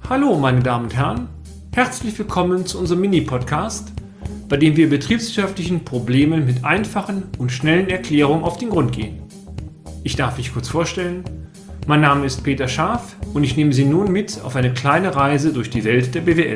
Hallo meine Damen und Herren, herzlich willkommen zu unserem Mini-Podcast, bei dem wir betriebswirtschaftlichen Problemen mit einfachen und schnellen Erklärungen auf den Grund gehen. Ich darf mich kurz vorstellen, mein Name ist Peter Scharf und ich nehme Sie nun mit auf eine kleine Reise durch die Welt der BWL.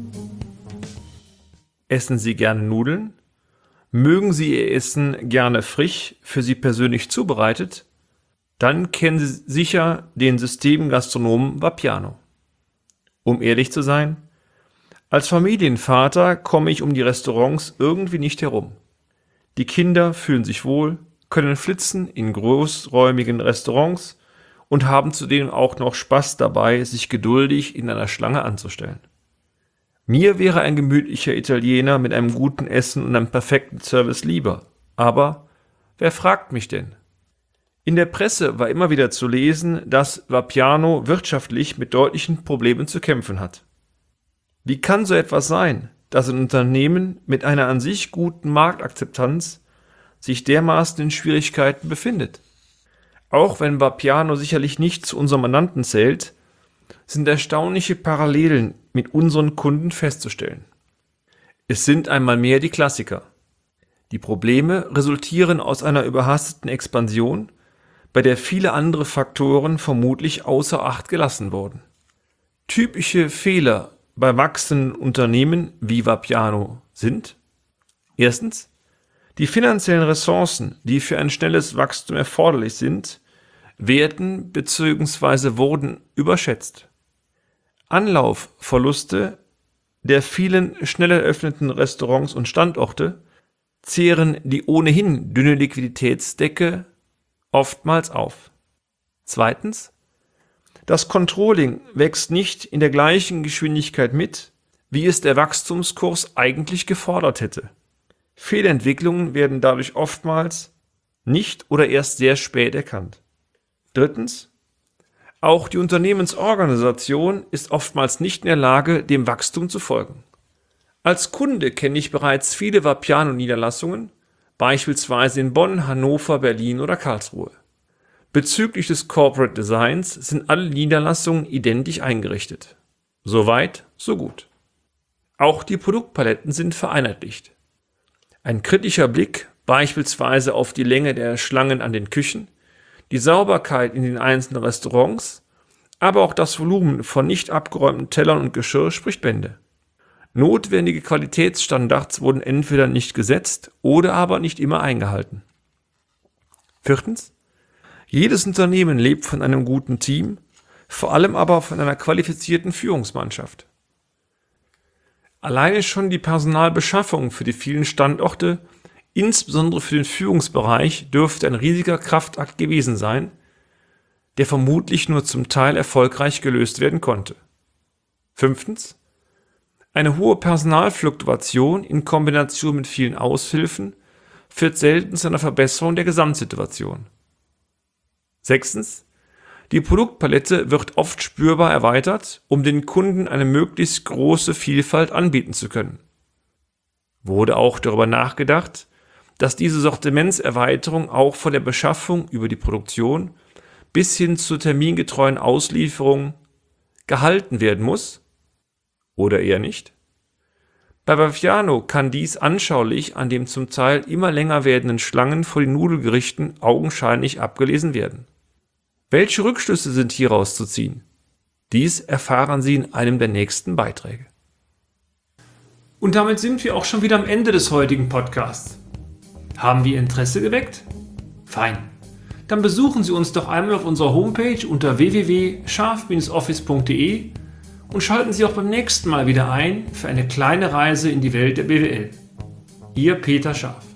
Essen Sie gerne Nudeln? Mögen Sie Ihr Essen gerne frisch, für Sie persönlich zubereitet? Dann kennen Sie sicher den Systemgastronomen Vapiano. Um ehrlich zu sein, als Familienvater komme ich um die Restaurants irgendwie nicht herum. Die Kinder fühlen sich wohl, können flitzen in großräumigen Restaurants und haben zudem auch noch Spaß dabei, sich geduldig in einer Schlange anzustellen. Mir wäre ein gemütlicher Italiener mit einem guten Essen und einem perfekten Service lieber. Aber wer fragt mich denn? In der Presse war immer wieder zu lesen, dass Vapiano wirtschaftlich mit deutlichen Problemen zu kämpfen hat. Wie kann so etwas sein, dass ein Unternehmen mit einer an sich guten Marktakzeptanz sich dermaßen in Schwierigkeiten befindet? Auch wenn Vapiano sicherlich nicht zu unserem Mandanten zählt, sind erstaunliche Parallelen mit unseren Kunden festzustellen. Es sind einmal mehr die Klassiker. Die Probleme resultieren aus einer überhasteten Expansion, bei der viele andere Faktoren vermutlich außer Acht gelassen wurden. Typische Fehler bei wachsenden Unternehmen wie Vapiano sind: Erstens, die finanziellen Ressourcen, die für ein schnelles Wachstum erforderlich sind, werden bzw. wurden überschätzt. Anlaufverluste der vielen schnell eröffneten Restaurants und Standorte zehren die ohnehin dünne Liquiditätsdecke oftmals auf. Zweitens, das Controlling wächst nicht in der gleichen Geschwindigkeit mit, wie es der Wachstumskurs eigentlich gefordert hätte. Fehlentwicklungen werden dadurch oftmals nicht oder erst sehr spät erkannt. Drittens, auch die Unternehmensorganisation ist oftmals nicht in der Lage, dem Wachstum zu folgen. Als Kunde kenne ich bereits viele Vapiano-Niederlassungen, beispielsweise in Bonn, Hannover, Berlin oder Karlsruhe. Bezüglich des Corporate Designs sind alle Niederlassungen identisch eingerichtet. Soweit, so gut. Auch die Produktpaletten sind vereinheitlicht. Ein kritischer Blick beispielsweise auf die Länge der Schlangen an den Küchen, die Sauberkeit in den einzelnen Restaurants, aber auch das Volumen von nicht abgeräumten Tellern und Geschirr spricht Bände. Notwendige Qualitätsstandards wurden entweder nicht gesetzt oder aber nicht immer eingehalten. Viertens, jedes Unternehmen lebt von einem guten Team, vor allem aber von einer qualifizierten Führungsmannschaft. Alleine schon die Personalbeschaffung für die vielen Standorte, insbesondere für den Führungsbereich, dürfte ein riesiger Kraftakt gewesen sein, der vermutlich nur zum Teil erfolgreich gelöst werden konnte. Fünftens, eine hohe Personalfluktuation in Kombination mit vielen Aushilfen führt selten zu einer Verbesserung der Gesamtsituation. Sechstens, die Produktpalette wird oft spürbar erweitert, um den Kunden eine möglichst große Vielfalt anbieten zu können. Wurde auch darüber nachgedacht, dass diese Sortimentserweiterung auch von der Beschaffung über die Produktion bis hin zur termingetreuen Auslieferung gehalten werden muss? Oder eher nicht? Bei Vapiano kann dies anschaulich an dem zum Teil immer länger werdenden Schlangen vor den Nudelgerichten augenscheinlich abgelesen werden. Welche Rückschlüsse sind hieraus zu ziehen? Dies erfahren Sie in einem der nächsten Beiträge. Und damit sind wir auch schon wieder am Ende des heutigen Podcasts. Haben wir Interesse geweckt? Fein. Dann besuchen Sie uns doch einmal auf unserer Homepage unter www.scharf-office.de und schalten Sie auch beim nächsten Mal wieder ein für eine kleine Reise in die Welt der BWL. Ihr Peter Scharf.